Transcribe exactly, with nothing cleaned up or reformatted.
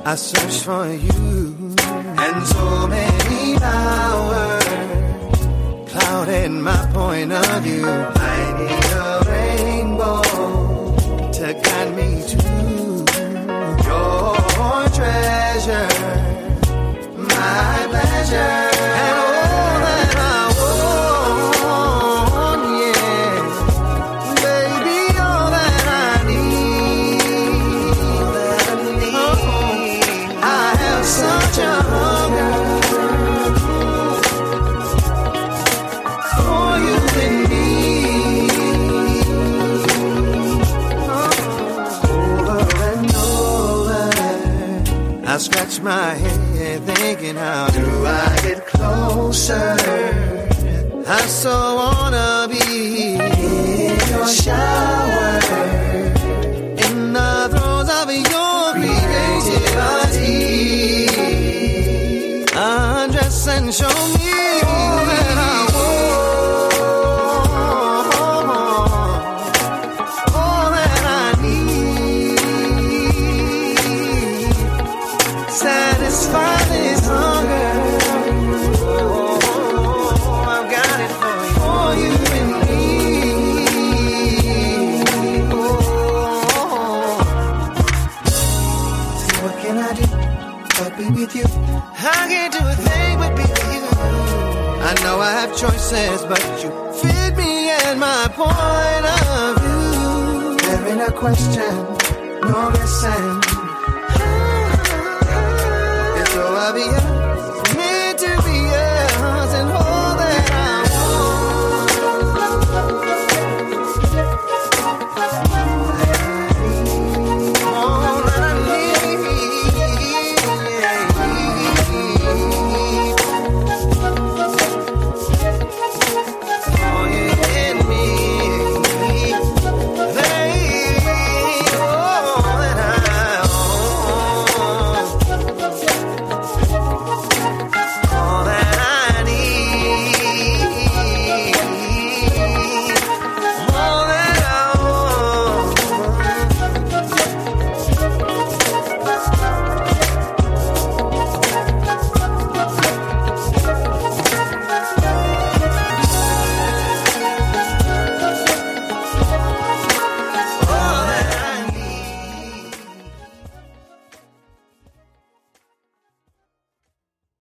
I search for you, and so many flowers clouded my point of view. I need a rainbow to guide me to your treasure, my pleasure. I scratch my head thinking, how do I get closer? I so wanna be in your shower, in the throes of your creativity. Undress and show me that I satisfy this hunger. Oh, I've got it for you, for you and me. Oh, see, what can I do but be with you? I can't do a thing but be with you. I know I have choices, but you fit me at my point of view. There ain't a question, no listen. So I'll be